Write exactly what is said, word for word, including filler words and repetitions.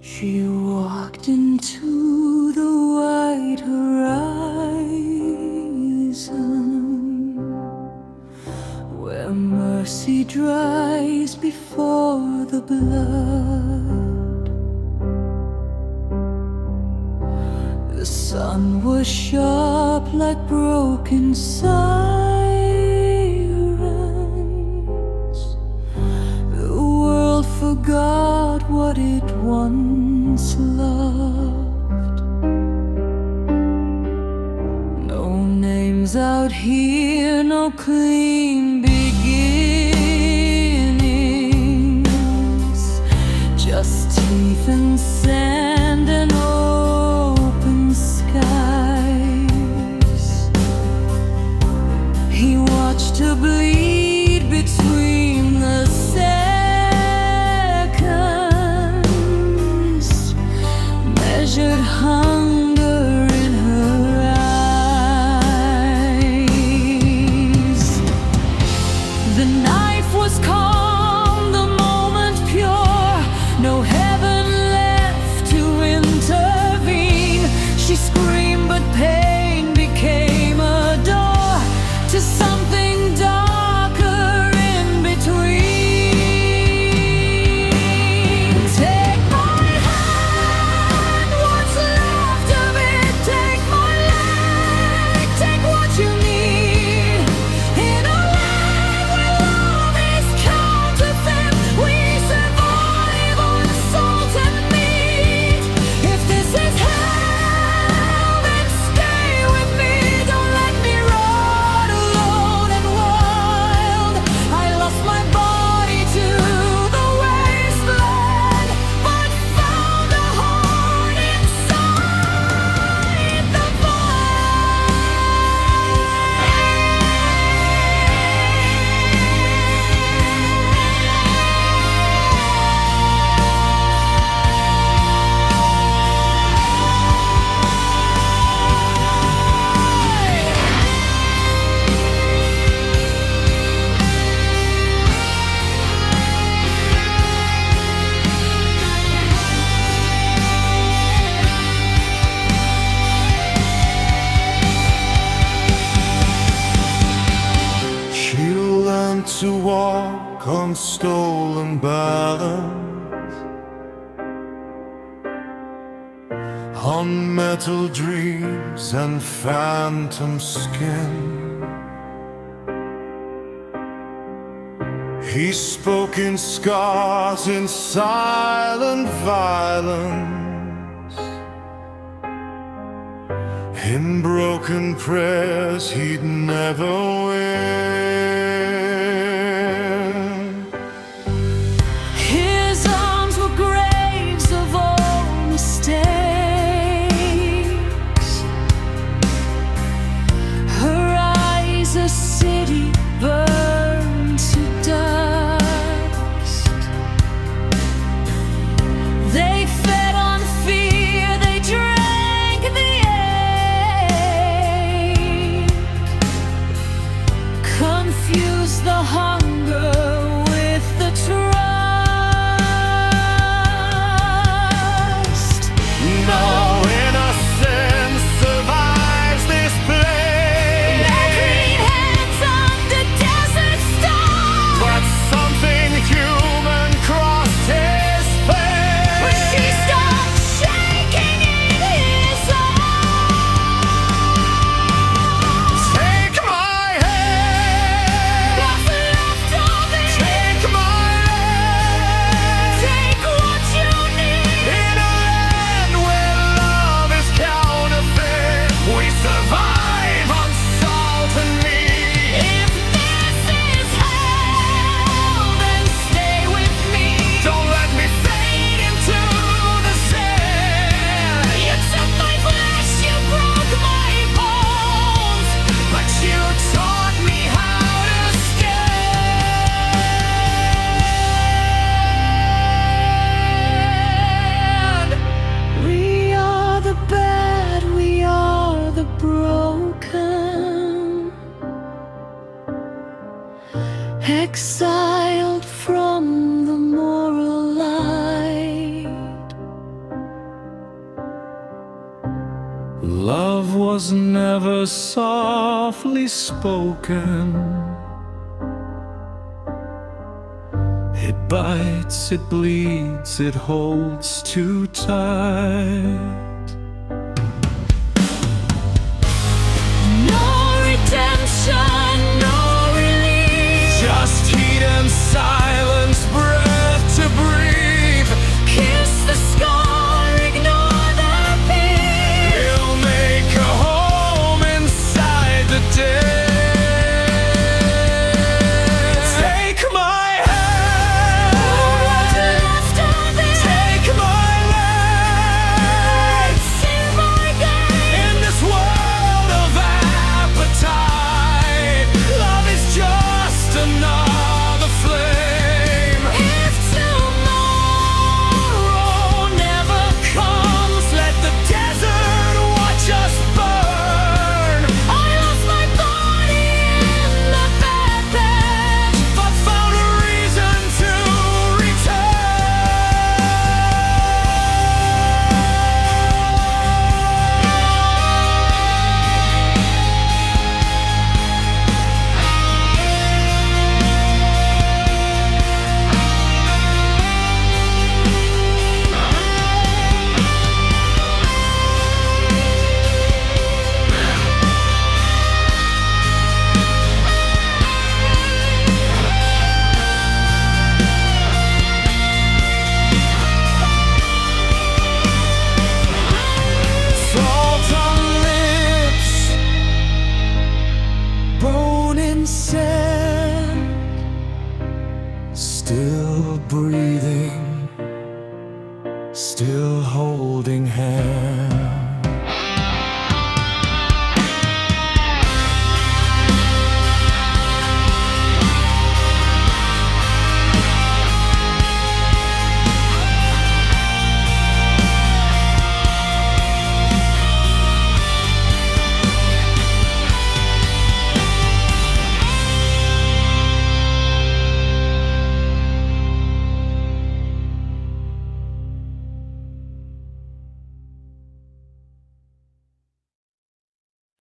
She walked into the white horizon, where mercy dries before the blood. The sun was sharp like broken sirens. The world forgot what it once loved. No names out here, no clean beginnings, just teeth and sand and open skies. He watched her bleed between the seconds, measured hunger in her eyes. The knife was calm, the moment pure, no heaven left to intervene. She screamed, but pain became a door to something darker in between. Take my hand, what's left of it. Take my leg, take what you need. In a land where love is counterfeit, we survive on salt and meat. If this is hell, then stay with me. Don't let me run alone and wild. I lost my body to the wasteland, but found a heart inside the She learned to walk on stolen balance, on metal dreams and phantom skin. He spoke in scars, in silent violence, in broken prayers he'd never win. His arms were graves of all mistakes, her eyes a city burned to dust. They fed on fear, they drank the ache. Love was never softly spoken. It bites, it bleeds, it holds too tight. No redemption, no relief. Just heat and silence, breath to breathe. Kiss the scar, ignore the pain. We'll make a home inside the day. Take my hand, What's left of it? take my legs. In my game. In this world of appetite, love is just another flame. If tomorrow never comes, Let the desert watch us burn. I lost my body in the bed, But found a reason to salt on lips, bone in sand, still breathing, still holding hands.